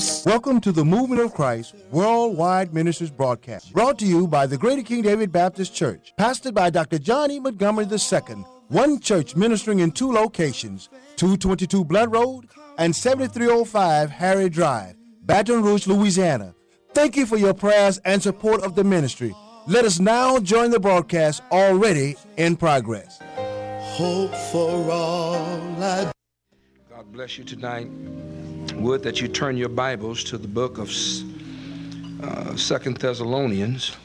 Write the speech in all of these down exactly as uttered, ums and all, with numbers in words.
Jesus. Welcome to the Movement of Christ Worldwide Ministries broadcast, brought to you by the Greater King David Baptist Church, pastored by Doctor John E. Montgomery the Second, one church ministering in two locations, two twenty-two Blood Road and seventy-three oh five Harry Drive, Baton Rouge, Louisiana. Thank you for your prayers and support of the ministry. Let us now join the broadcast already in progress. Hope for all I... God bless you tonight. Would that you turn your Bibles to the book of uh, Second Thessalonians,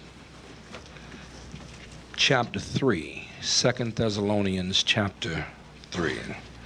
chapter three. Second Thessalonians, chapter three.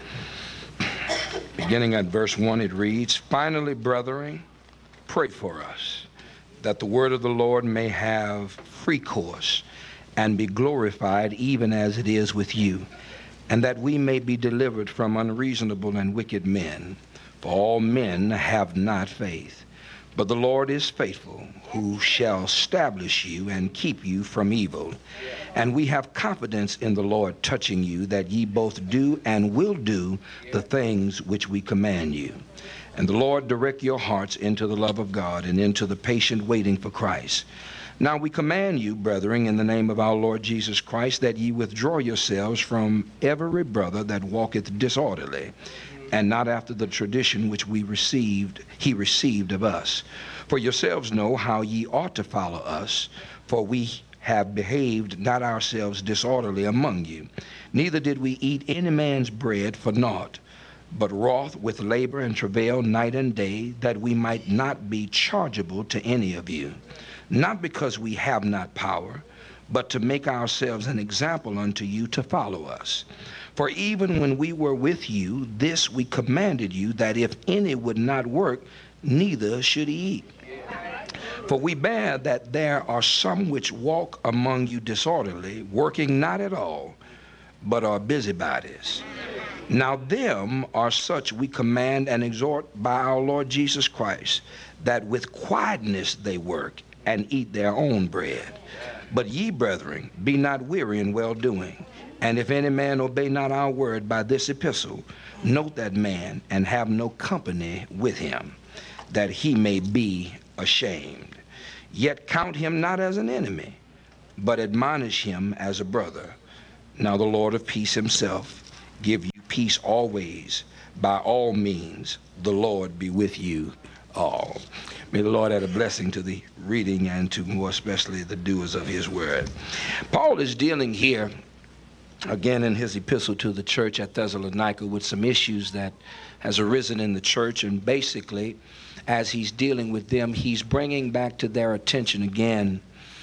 Beginning at verse one, it reads, "Finally, brethren, pray for us, that the word of the Lord may have free course and be glorified even as it is with you, and that we may be delivered from unreasonable and wicked men. For all men have not faith. But the Lord is faithful, who shall establish you and keep you from evil. And we have confidence in the Lord touching you, that ye both do and will do the things which we command you. And the Lord direct your hearts into the love of God and into the patient waiting for Christ. Now we command you, brethren, in the name of our Lord Jesus Christ, that ye withdraw yourselves from every brother that walketh disorderly, and not after the tradition which we received, he received of us. For yourselves know how ye ought to follow us, for we have behaved not ourselves disorderly among you. Neither did we eat any man's bread for naught, but wrought with labor and travail night and day, that we might not be chargeable to any of you. Not because we have not power, but to make ourselves an example unto you to follow us. For even when we were with you, this we commanded you, that if any would not work, neither should he eat. For we bear that there are some which walk among you disorderly, working not at all, but are busybodies. Now them are such we command and exhort by our Lord Jesus Christ, that with quietness they work and eat their own bread. But ye, brethren, be not weary in well-doing. And if any man obey not our word by this epistle, note that man, and have no company with him, that he may be ashamed. Yet count him not as an enemy, but admonish him as a brother. Now the Lord of peace himself give you peace always. By all means, the Lord be with you all." May the Lord add a blessing to the reading and to more especially the doers of his word. Paul is dealing here again in his epistle to the church at Thessalonica with some issues that has arisen in the church, and basically as he's dealing with them, he's bringing back to their attention again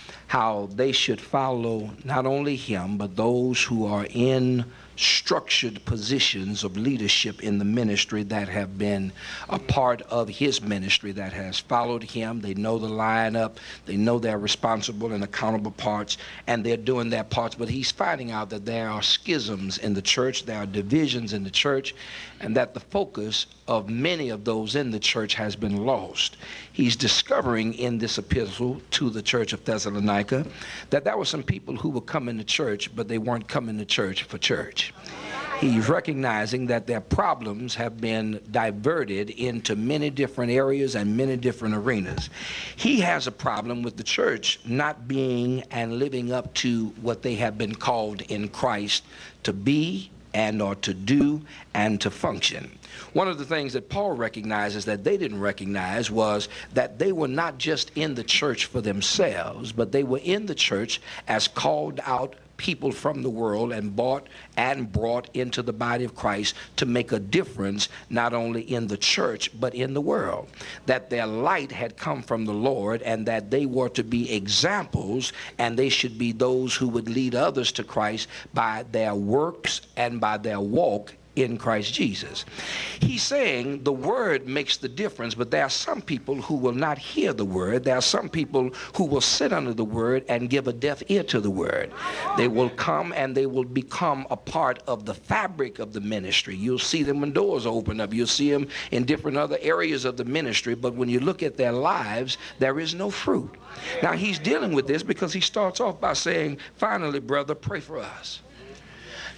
how they should follow not only him, but those who are in structured positions of leadership in the ministry that have been a part of his ministry, that has followed him. They know the lineup, they know their responsible and accountable parts, and they're doing their parts. But he's finding out that there are schisms in the church, there are divisions in the church, and that the focus of many of those in the church has been lost. He's discovering in this epistle to the church of Thessalonica that there were some people who were coming to church, but they weren't coming to church for church. He's recognizing that their problems have been diverted into many different areas and many different arenas. He has a problem with the church not being and living up to what they have been called in Christ to be and or to do and to function. One of the things that Paul recognizes that they didn't recognize was that they were not just in the church for themselves, but they were in the church as called out people from the world and bought and brought into the body of Christ to make a difference not only in the church but in the world. That their light had come from the Lord, and that they were to be examples, and they should be those who would lead others to Christ by their works and by their walk in Christ Jesus. He's saying the word makes the difference, but there are some people who will not hear the word. There are some people who will sit under the word and give a deaf ear to the word. They will come and they will become a part of the fabric of the ministry. You'll see them when doors open up. You'll see them in different other areas of the ministry, but when you look at their lives, there is no fruit. Now he's dealing with this because he starts off by saying, "Finally, brother, pray for us."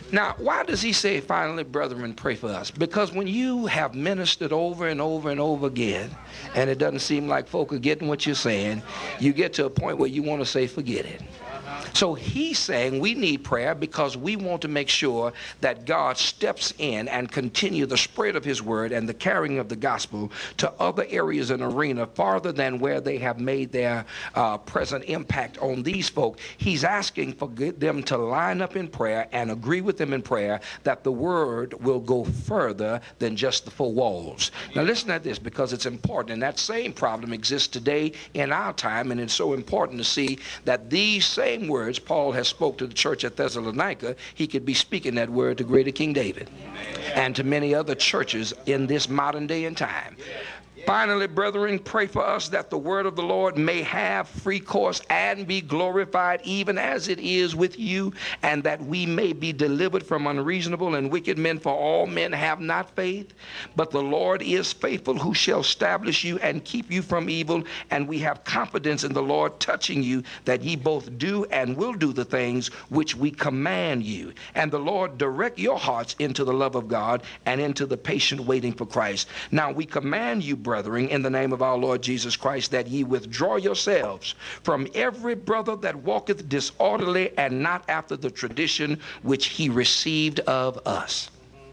Now, why does he say, finally, brethren, pray for us? Because when you have ministered over and over and over again, and it doesn't seem like folk are getting what you're saying, you get to a point where you want to say, forget it. So he's saying we need prayer because we want to make sure that God steps in and continue the spread of his word and the carrying of the gospel to other areas and arena farther than where they have made their uh, present impact on these folk. He's asking for them to line up in prayer and agree with them in prayer that the word will go further than just the four walls. Now listen to this, because it's important, and that same problem exists today in our time, and it's so important to see that these same words Paul has spoke to the church at Thessalonica, he could be speaking that word to greater King David and to many other churches in this modern day and time. Finally, brethren, pray for us that the word of the Lord may have free course and be glorified even as it is with you, and that we may be delivered from unreasonable and wicked men, for all men have not faith, but the Lord is faithful, who shall establish you and keep you from evil. And we have confidence in the Lord touching you, that ye both do and will do the things which we command you. And the Lord direct your hearts into the love of God and into the patient waiting for Christ. Now we command you, brethren, in the name of our Lord Jesus Christ, that ye withdraw yourselves from every brother that walketh disorderly and not after the tradition which he received of us.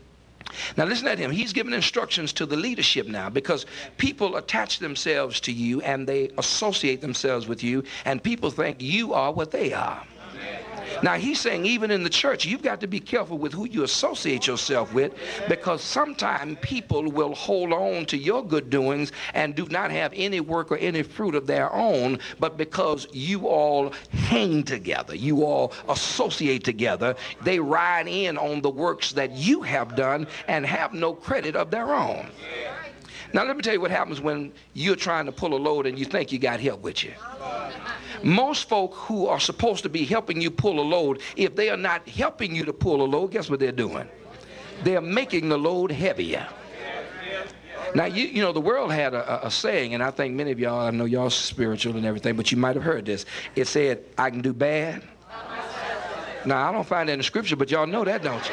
Now listen at him. He's giving instructions to the leadership now, because people attach themselves to you and they associate themselves with you, and people think you are what they are. Now he's saying even in the church, you've got to be careful with who you associate yourself with, because sometimes people will hold on to your good doings and do not have any work or any fruit of their own, but because you all hang together, you all associate together, they ride in on the works that you have done and have no credit of their own. Now let me tell you what happens when you're trying to pull a load and you think you got help with you. Most folk who are supposed to be helping you pull a load, if they are not helping you to pull a load, guess what they're doing? They're making the load heavier. Now, you, you know, the world had a, a saying, and I think many of y'all, I know y'all spiritual and everything, but you might have heard this. It said, I can do bad. Now, I don't find that in the scripture, but y'all know that, don't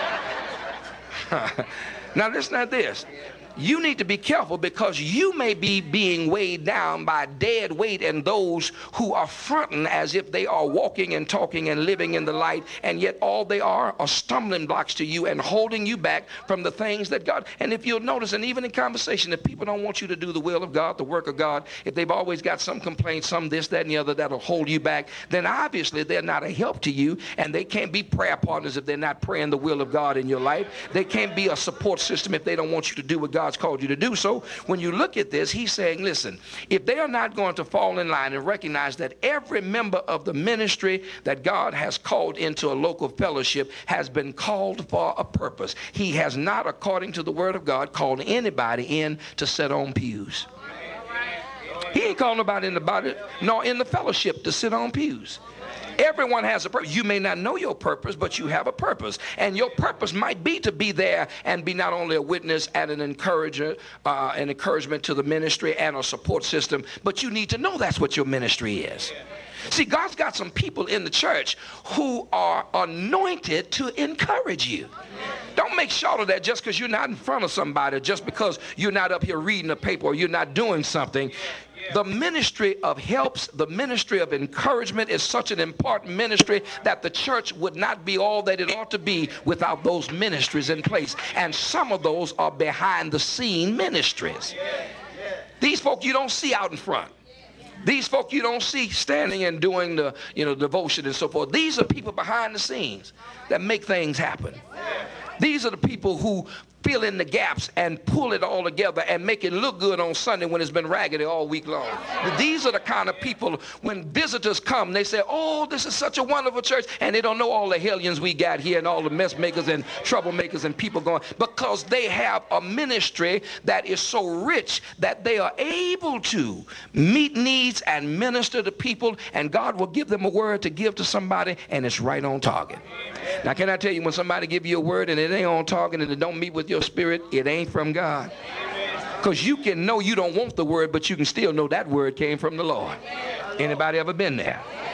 you? Now, listen to this. You need to be careful, because you may be being weighed down by dead weight and those who are fronting as if they are walking and talking and living in the light, and yet all they are are stumbling blocks to you and holding you back from the things that God. And if you'll notice, and even in conversation, if people don't want you to do the will of God, the work of God, if they've always got some complaints, some this, that, and the other that'll hold you back, then obviously they're not a help to you, and they can't be prayer partners if they're not praying the will of God in your life. They can't be a support system if they don't want you to do what God God's called you to do. So when you look at this, he's saying, listen, if they are not going to fall in line and recognize that every member of the ministry that God has called into a local fellowship has been called for a purpose. He has not, according to the word of God, called anybody in to sit on pews. He ain't called nobody in the body nor in the fellowship to sit on pews. Everyone has a purpose. You may not know your purpose, but you have a purpose. And your purpose might be to be there and be not only a witness and an encourager, uh, an encouragement to the ministry and a support system, but you need to know that's what your ministry is. See, God's got some people in the church who are anointed to encourage you. Don't make short of that just because you're not in front of somebody, just because you're not up here reading a paper or you're not doing something. The ministry of helps, the ministry of encouragement is such an important ministry that the church would not be all that it ought to be without those ministries in place. And some of those are behind the scene ministries. These folk you don't see out in front. These folk you don't see standing and doing the, you know, devotion and so forth. These are people behind the scenes that make things happen. These are the people who fill in the gaps and pull it all together and make it look good on Sunday when it's been raggedy all week long. These are the kind of people, when visitors come, they say, oh, this is such a wonderful church, and they don't know all the hellions we got here and all the mess makers and troublemakers and people going, because they have a ministry that is so rich that they are able to meet needs and minister to people, and God will give them a word to give to somebody, and it's right on target. Now, can I tell you, when somebody give you a word and it ain't on target and it don't meet with your spirit, it ain't from God. Because you can know you don't want the word, but you can still know that word came from the Lord. Anybody ever been there?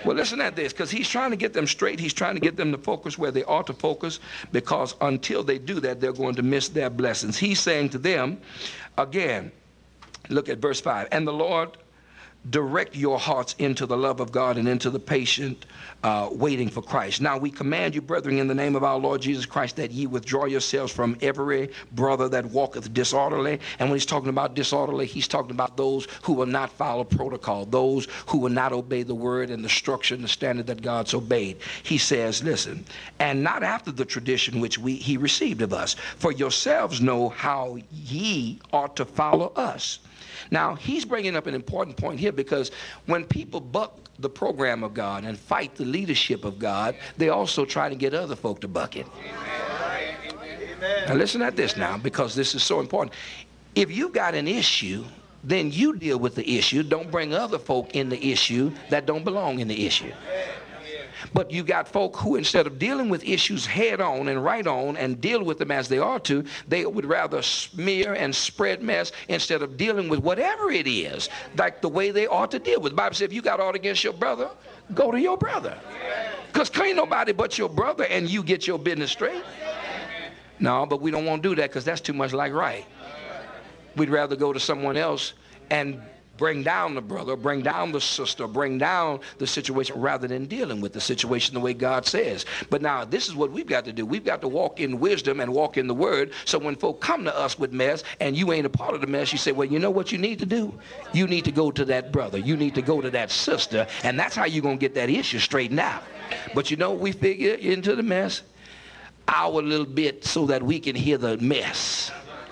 Well, listen at this, because he's trying to get them straight. He's trying to get them to focus where they ought to focus, because until they do that, they're going to miss their blessings. He's saying to them, again, look at verse five. And the Lord direct your hearts into the love of God and into the patient uh, waiting for Christ. Now we command you, brethren, in the name of our Lord Jesus Christ, that ye withdraw yourselves from every brother that walketh disorderly. And when he's talking about disorderly, he's talking about those who will not follow protocol, those who will not obey the word and the structure and the standard that God's obeyed. He says, listen, and not after the tradition which we he received of us, for yourselves know how ye ought to follow us. Now, he's bringing up an important point here, because when people buck the program of God and fight the leadership of God, they also try to get other folk to buck it. Amen. Now, listen at this now, because this is so important. If you got an issue, then you deal with the issue. Don't bring other folk in the issue that don't belong in the issue. But you got folk who, instead of dealing with issues head on and right on and deal with them as they are to, they would rather smear and spread mess instead of dealing with whatever it is, like the way they ought to deal with. The Bible says if you got aught against your brother, go to your brother. Because ain't nobody but your brother and you get your business straight. No, but we don't want to do that, because that's too much like right. We'd rather go to someone else and bring down the brother, bring down the sister, bring down the situation, rather than dealing with the situation the way God says. But now this is what we've got to do. We've got to walk in wisdom and walk in the word. So when folk come to us with mess and you ain't a part of the mess, you say, well, you know what you need to do? You need to go to that brother. You need to go to that sister. And that's how you're going to get that issue straightened out. But you know, we figure into the mess our little bit so that we can hear the mess.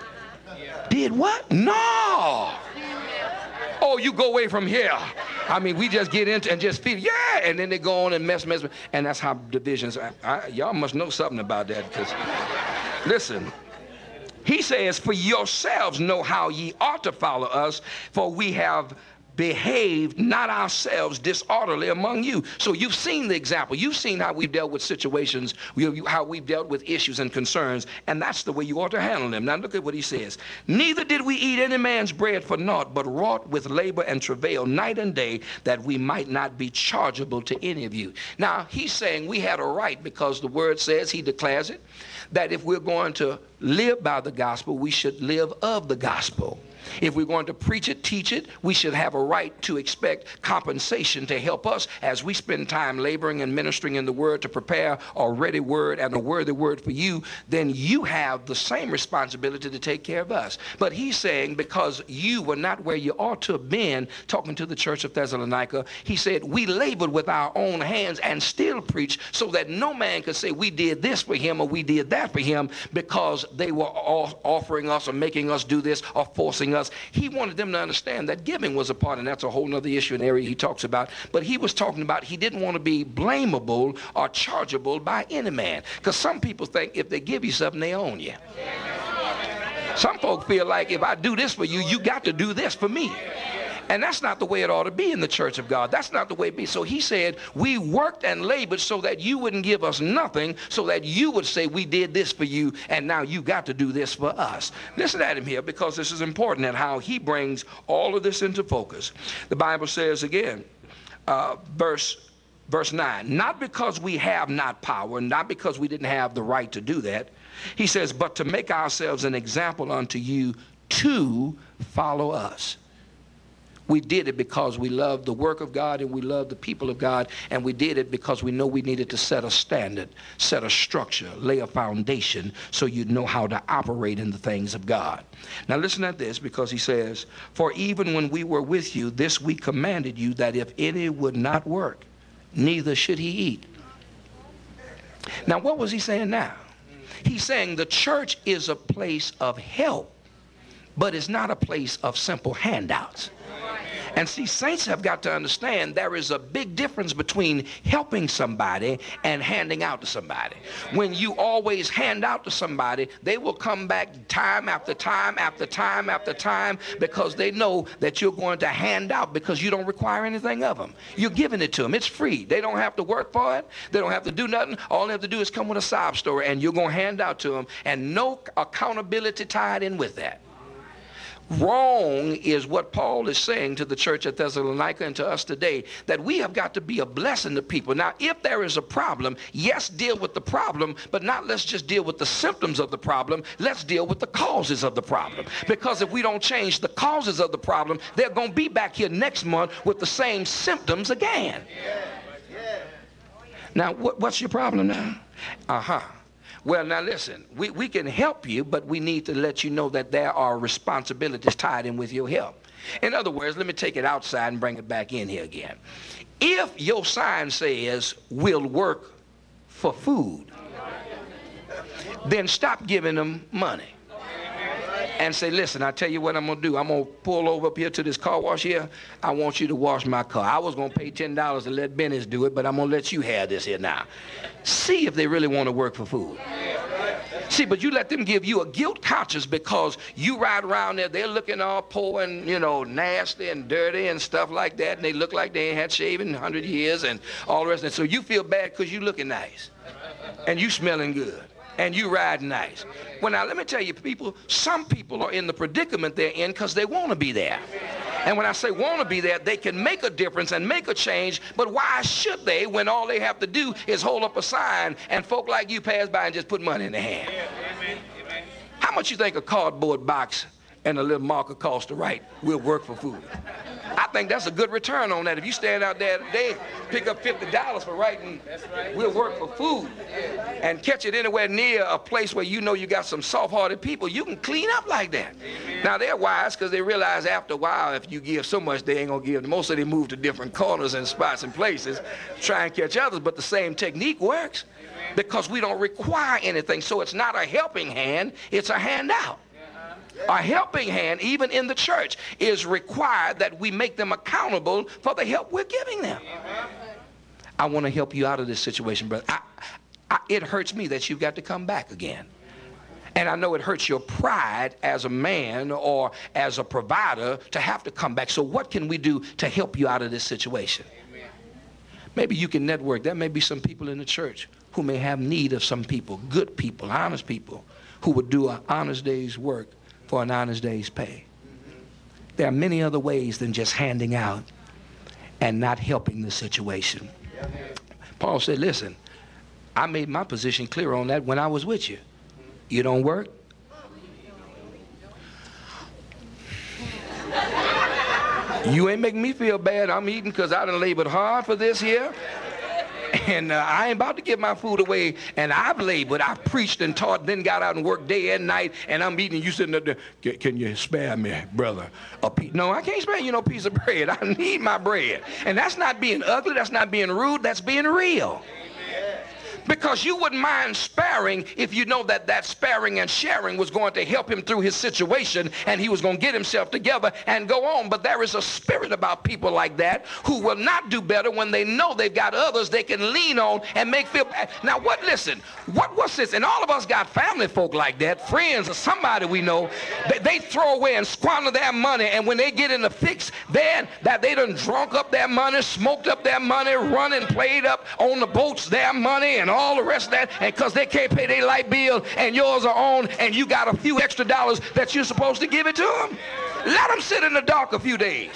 Did what? No. Oh, you go away from here. I mean, we just get into and just feel, yeah, and then they go on and mess, mess, and that's how divisions. I, I, y'all must know something about that, because listen, he says, for yourselves know how ye ought to follow us, for we have behaved not ourselves disorderly among you. So you've seen the example. You've seen how we've dealt with situations, how we've dealt with issues and concerns, and that's the way you ought to handle them. Now look at what he says. Neither did we eat any man's bread for naught, but wrought with labor and travail night and day, that we might not be chargeable to any of you. Now he's saying we had a right, because the word says, he declares it, that if we're going to live by the gospel, we should live of the gospel. If we're going to preach it, teach it, we should have a right to expect compensation to help us as we spend time laboring and ministering in the word to prepare a ready word and a worthy word for you. Then you have the same responsibility to take care of us. But he's saying, because you were not where you ought to have been, talking to the church of Thessalonica, he said, we labored with our own hands and still preach, so that no man could say we did this for him or we did that for him, because they were all offering us or making us do this or forcing us. He wanted them to understand that giving was a part, and that's a whole other issue and area he talks about. But he was talking about he didn't want to be blamable or chargeable by any man, because some people think if they give you something, they own you. Some folk feel like if I do this for you, you got to do this for me. And that's not the way it ought to be in the church of God. That's not the way it be. So he said, we worked and labored so that you wouldn't give us nothing, so that you would say we did this for you, and now you got to do this for us. Listen at him here, because this is important, and how he brings all of this into focus. The Bible says again, uh, verse, verse nine, not because we have not power, not because we didn't have the right to do that. He says, but to make ourselves an example unto you to follow us. We did it because we love the work of God and we love the people of God, and we did it because we know we needed to set a standard, set a structure, lay a foundation, so you'd know how to operate in the things of God. Now listen at this, because he says, for even when we were with you, this we commanded you, that if any would not work, neither should he eat. Now what was he saying now? He's saying the church is a place of help, but it's not a place of simple handouts. And see, saints have got to understand there is a big difference between helping somebody and handing out to somebody. When you always hand out to somebody, they will come back time after time after time after time, because they know that you're going to hand out, because you don't require anything of them. You're giving it to them. It's free. They don't have to work for it. They don't have to do nothing. All they have to do is come with a sob story, and you're going to hand out to them, and no accountability tied in with that. Wrong is what Paul is saying to the church at Thessalonica and to us today, that we have got to be a blessing to people. Now, if there is a problem, yes, deal with the problem, but not let's just deal with the symptoms of the problem. Let's deal with the causes of the problem. Because if we don't change the causes of the problem, they're going to be back here next month with the same symptoms again. Now, what, what's your problem now? Uh-huh. Well, now listen, we, we can help you, but we need to let you know that there are responsibilities tied in with your help. In other words, let me take it outside and bring it back in here again. If your sign says, we'll work for food, then stop giving them money. And say, listen, I tell you what I'm going to do. I'm going to pull over up here to this car wash here. I want you to wash my car. I was going to pay ten dollars to let Benny's do it, but I'm going to let you have this here now. See if they really want to work for food. See, but you let them give you a guilt conscience because you ride around there, they're looking all poor and, you know, nasty and dirty and stuff like that, and they look like they ain't had shaving in a hundred years and all the rest of it. So you feel bad because you looking nice and you smelling good. And you ride nice. Well, now, let me tell you, people, some people are in the predicament they're in because they want to be there. And when I say want to be there, they can make a difference and make a change, but why should they when all they have to do is hold up a sign and folk like you pass by and just put money in their hand? How much you think a cardboard box and a little marker cost to write, we'll work for food? I think that's a good return on that. If you stand out there today, pick up fifty dollars for writing, we'll work for food, and catch it anywhere near a place where you know you got some soft-hearted people, you can clean up like that. Amen. Now, they're wise because they realize after a while, if you give so much, they ain't going to give. Most of them move to different corners and spots and places, try and catch others, but the same technique works because we don't require anything. So it's not a helping hand, it's a handout. A helping hand, even in the church, is required that we make them accountable for the help we're giving them. I want to help you out of this situation, brother. I, I, it hurts me that you've got to come back again. And I know it hurts your pride as a man or as a provider to have to come back. So what can we do to help you out of this situation? Maybe you can network. There may be some people in the church who may have need of some people, good people, honest people, who would do an honest day's work for an honest day's pay. There are many other ways than just handing out and not helping the situation. Paul said, listen, I made my position clear on that when I was with you. You don't work? You ain't making me feel bad. I'm eating because I done labored hard for this here. And uh, I ain't about to give my food away, and I've labored, I've preached and taught, then got out and worked day and night, and I'm eating, you sitting there, can, can you spare me, brother, a piece? No, I can't spare you no piece of bread. I need my bread. And that's not being ugly, that's not being rude, that's being real. Because you wouldn't mind sparing if you know that that sparing and sharing was going to help him through his situation and he was going to get himself together and go on. But there is a spirit about people like that who will not do better when they know they've got others they can lean on and make feel bad. Now what, listen, what, what's this? And all of us got family folk like that, friends or somebody we know, they, they throw away and squander their money, and when they get in the fix, then that they done drunk up their money, smoked up their money, run and played up on the boats their money and all the rest of that, and because they can't pay their light bill and yours are on and you got a few extra dollars that you're supposed to give it to them, let them sit in the dark a few days.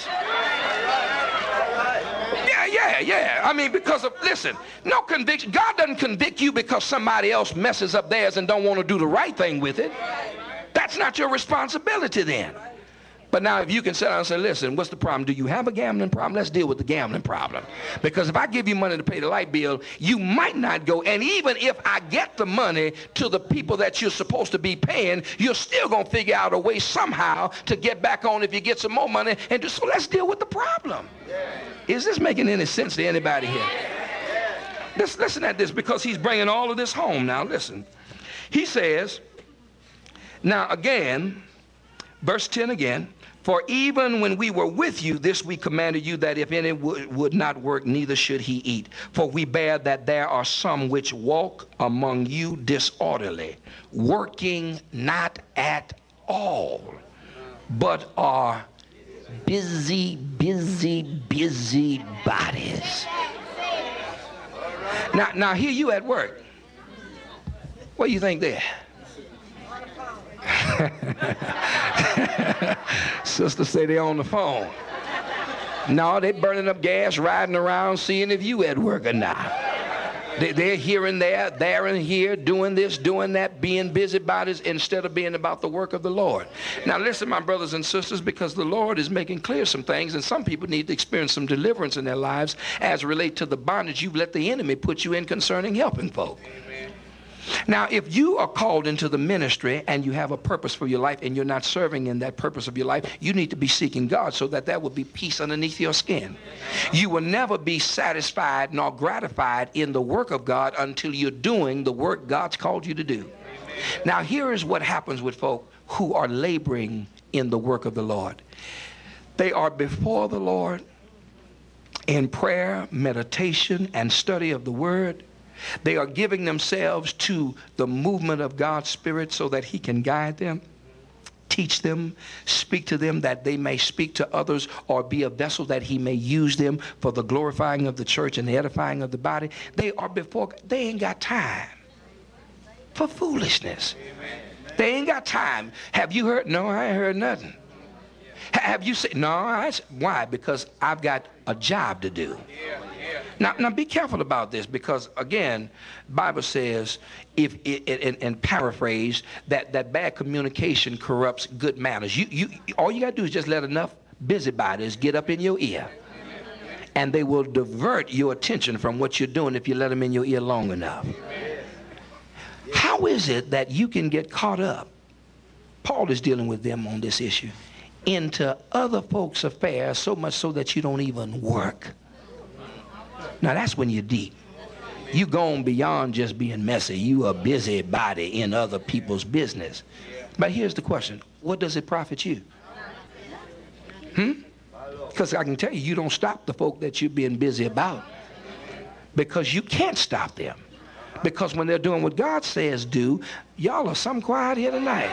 Yeah, yeah, yeah. I mean, because of, listen, no conviction. God doesn't convict you because somebody else messes up theirs and don't want to do the right thing with it. That's not your responsibility then. But now if you can sit down and say, listen, what's the problem? Do you have a gambling problem? Let's deal with the gambling problem. Because if I give you money to pay the light bill, you might not go. And even if I get the money to the people that you're supposed to be paying, you're still going to figure out a way somehow to get back on if you get some more money. And just, so let's deal with the problem. Is this making any sense to anybody here? Let's listen at this, because he's bringing all of this home. Now listen. He says, now again, verse ten again, for even when we were with you, this we commanded you, that if any would, would not work, neither should he eat. For we bear that there are some which walk among you disorderly, working not at all, but are busy, busy, busy bodies. Now, now here you at work. What do you think there? Sister say they on the phone. No, they burning up gas, riding around, seeing if you at work or not. They, they're here and there, there and here, doing this, doing that, being busybodies instead of being about the work of the Lord. Now listen, my brothers and sisters, because the Lord is making clear some things, and some people need to experience some deliverance in their lives as relate to the bondage you've let the enemy put you in concerning helping folk. Now, if you are called into the ministry and you have a purpose for your life and you're not serving in that purpose of your life, you need to be seeking God so that there will be peace underneath your skin. You will never be satisfied nor gratified in the work of God until you're doing the work God's called you to do. Now, here is what happens with folk who are laboring in the work of the Lord. They are before the Lord in prayer, meditation, and study of the Word. They are giving themselves to the movement of God's Spirit so that He can guide them, teach them, speak to them that they may speak to others, or be a vessel that He may use them for the glorifying of the church and the edifying of the body. They are before, they ain't got time for foolishness. They ain't got time. Have you heard? No, I ain't heard nothing. Have you said? No, I, why? Because I've got a job to do. Now, now be careful about this, because again, Bible says, if and, and paraphrase, that that bad communication corrupts good manners. You you all you gotta do is just let enough busybodies get up in your ear, and they will divert your attention from what you're doing if you let them in your ear long enough. How is it that you can get caught up? Paul is dealing with them on this issue, into other folks' affairs, so much so that you don't even work. Now that's when you're deep. You gone beyond just being messy. You a busybody in other people's business. But here's the question: what does it profit you? Hmm? Because I can tell you, you don't stop the folk that you're being busy about, because you can't stop them. Because when they're doing what God says do, y'all are some quiet here tonight.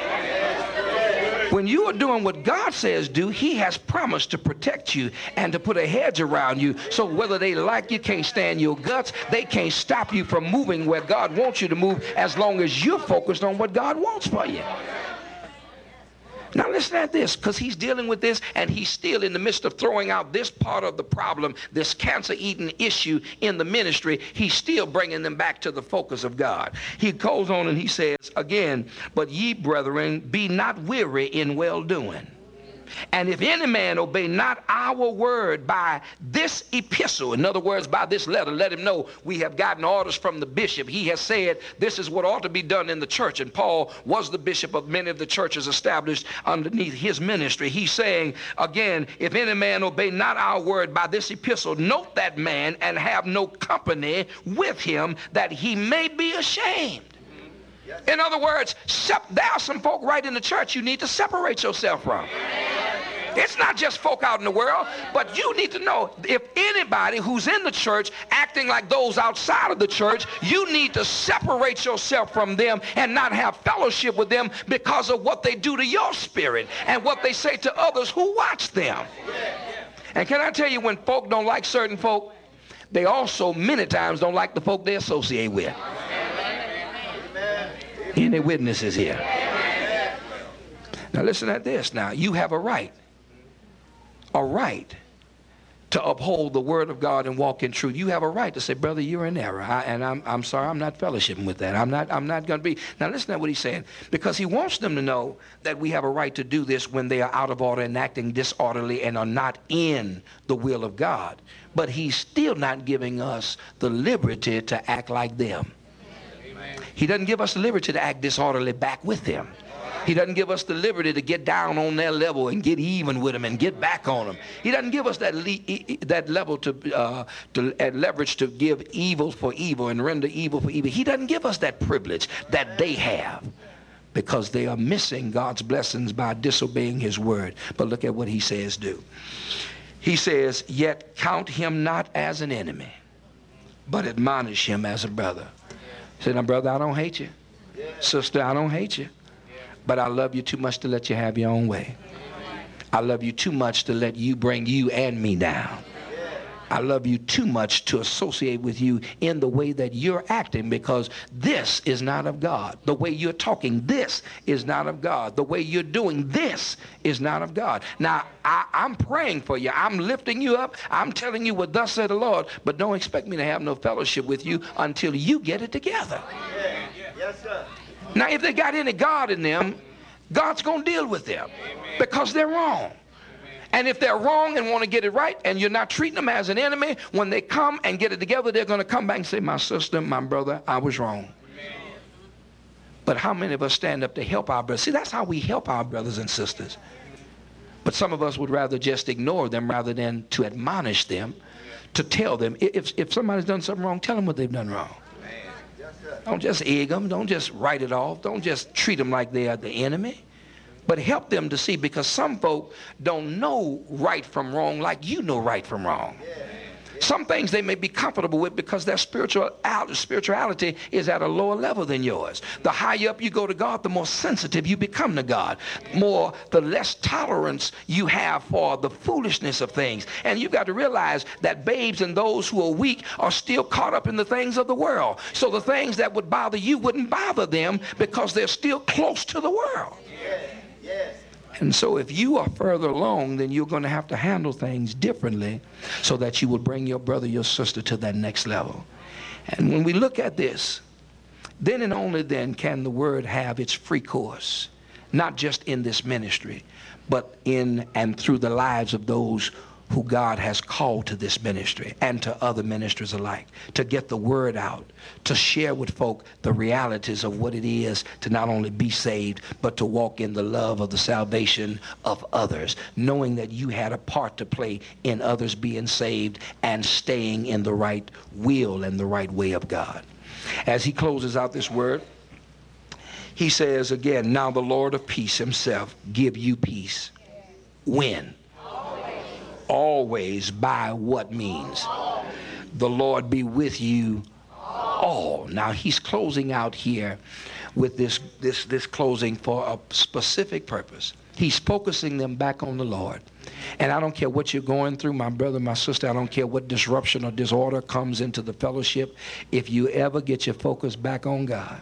When you are doing what God says do, He has promised to protect you and to put a hedge around you. So whether they like you, can't stand your guts, they can't stop you from moving where God wants you to move, as long as you're focused on what God wants for you. Now listen at this, because he's dealing with this, and he's still in the midst of throwing out this part of the problem, this cancer-eating issue in the ministry. He's still bringing them back to the focus of God. He goes on and he says again, but ye brethren, be not weary in well-doing. And if any man obey not our word by this epistle, in other words, by this letter, let him know we have gotten orders from the bishop. He has said this is what ought to be done in the church. And Paul was the bishop of many of the churches established underneath his ministry. He's saying, again, if any man obey not our word by this epistle, note that man and have no company with him, that he may be ashamed. In other words, there are some folk right in the church you need to separate yourself from. It's not just folk out in the world, but you need to know, if anybody who's in the church acting like those outside of the church, you need to separate yourself from them and not have fellowship with them because of what they do to your spirit and what they say to others who watch them. And can I tell you, when folk don't like certain folk, they also many times don't like the folk they associate with. Any witnesses here? Now listen at this. Now you have a right, a right to uphold the word of God and walk in truth. You have a right to say, brother, you're in error, I, and I'm I'm sorry, I'm not fellowshipping with that. I'm not I'm not going to be. Now listen to what he's saying, because he wants them to know that we have a right to do this when they are out of order and acting disorderly and are not in the will of God. But he's still not giving us the liberty to act like them. He doesn't give us the liberty to act disorderly back with them. He doesn't give us the liberty to get down on their level and get even with them and get back on them. He doesn't give us that le that level to, uh, to uh, leverage to give evil for evil and render evil for evil. He doesn't give us that privilege that they have, because they are missing God's blessings by disobeying his word. But look at what he says do. He says, yet count him not as an enemy, but admonish him as a brother. Say, now, brother, I don't hate you. Sister, I don't hate you. But I love you too much to let you have your own way. I love you too much to let you bring you and me down. I love you too much to associate with you in the way that you're acting, because this is not of God. The way you're talking, this is not of God. The way you're doing, this is not of God. Now, I, I'm praying for you. I'm lifting you up. I'm telling you what thus said the Lord, but don't expect me to have no fellowship with you until you get it together. Yes, sir. Now, if they got any God in them, God's going to deal with them because they're wrong. And if they're wrong and want to get it right, and you're not treating them as an enemy, when they come and get it together, they're going to come back and say, my sister, my brother, I was wrong. But how many of us stand up to help our brothers? See, that's how we help our brothers and sisters. But some of us would rather just ignore them rather than to admonish them, to tell them. If, if somebody's done something wrong, tell them what they've done wrong. Don't just egg them. Don't just write it off. Don't just treat them like they are the enemy. But help them to see, because some folk don't know right from wrong like you know right from wrong. Some things they may be comfortable with because their spiritual spirituality is at a lower level than yours. The higher up you go to God, the more sensitive you become to God. More, the less tolerance you have for the foolishness of things. And you've got to realize that babes and those who are weak are still caught up in the things of the world. So the things that would bother you wouldn't bother them because they're still close to the world. Yes. And so if you are further along, then you're going to have to handle things differently so that you will bring your brother, your sister to that next level. And when we look at this, then and only then can the word have its free course, not just in this ministry, but in and through the lives of those who God has called to this ministry and to other ministries alike, to get the word out, to share with folk the realities of what it is to not only be saved, but to walk in the love of the salvation of others, knowing that you had a part to play in others being saved and staying in the right will and the right way of God. As he closes out this word, he says again, now the Lord of peace himself give you peace. When? Always. By what means? The Lord be with you all. Now he's closing out here with this this this closing for a specific purpose. He's focusing them back on the Lord. And I don't care what you're going through, my brother, my sister, I don't care what disruption or disorder comes into the fellowship. If you ever get your focus back on God,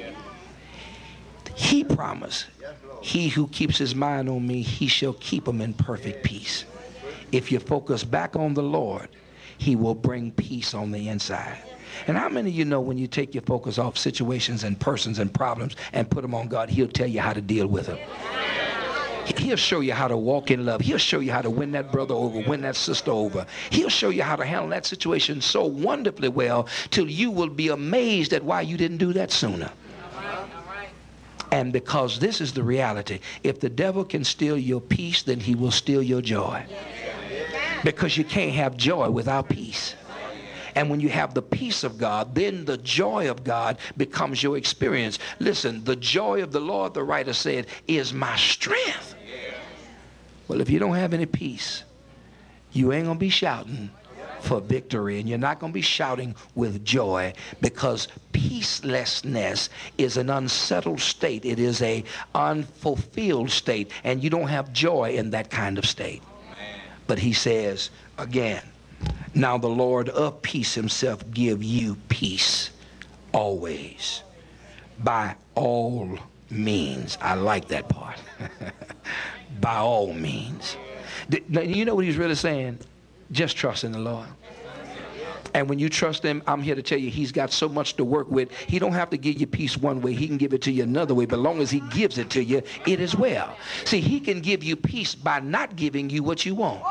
he promised, he who keeps his mind on me, he shall keep him in perfect peace. If you focus back on the Lord, he will bring peace on the inside. And how many of you know when you take your focus off situations and persons and problems and put them on God, he'll tell you how to deal with them. He'll show you how to walk in love. He'll show you how to win that brother over, win that sister over. He'll show you how to handle that situation so wonderfully well till you will be amazed at why you didn't do that sooner. And because this is the reality, if the devil can steal your peace, then he will steal your joy. Because you can't have joy without peace. And when you have the peace of God, then the joy of God becomes your experience. Listen, the joy of the Lord, the writer said, is my strength. Well, if you don't have any peace, you ain't going to be shouting for victory, and you're not going to be shouting with joy, because peacelessness is an unsettled state. It is a unfulfilled state, and you don't have joy in that kind of state. But he says again, now the Lord of peace himself give you peace always, by all means. I like that part. By all means. You know what he's really saying? Just trust in the Lord. And when you trust him, I'm here to tell you, he's got so much to work with. He don't have to give you peace one way. He can give it to you another way. But as long as he gives it to you, it is well. See, he can give you peace by not giving you what you want.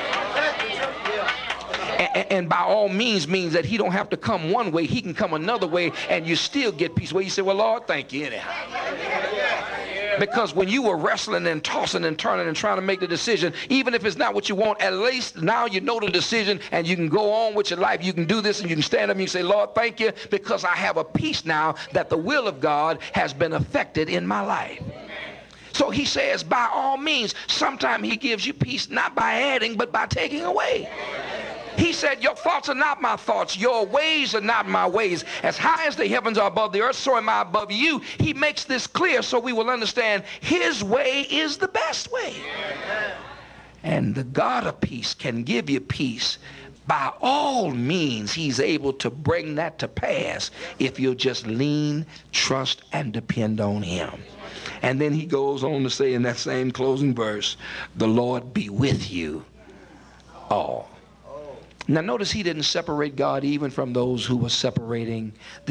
And, and by all means means that he don't have to come one way. He can come another way, and you still get peace. Well, you say, well, Lord, thank you anyhow. Because when you were wrestling and tossing and turning and trying to make the decision, even if it's not what you want, at least now you know the decision and you can go on with your life. You can do this and you can stand up and you can say, Lord, thank you, because I have a peace now that the will of God has been affected in my life. So he says, by all means, sometimes he gives you peace not by adding, but by taking away. He said, your thoughts are not my thoughts. Your ways are not my ways. As high as the heavens are above the earth, so am I above you. He makes this clear so we will understand his way is the best way. And the God of peace can give you peace by all means, he's able to bring that to pass if you'll just lean, trust, and depend on him. And then he goes on to say in that same closing verse, the Lord be with you all. Now notice he didn't separate God even from those who were separating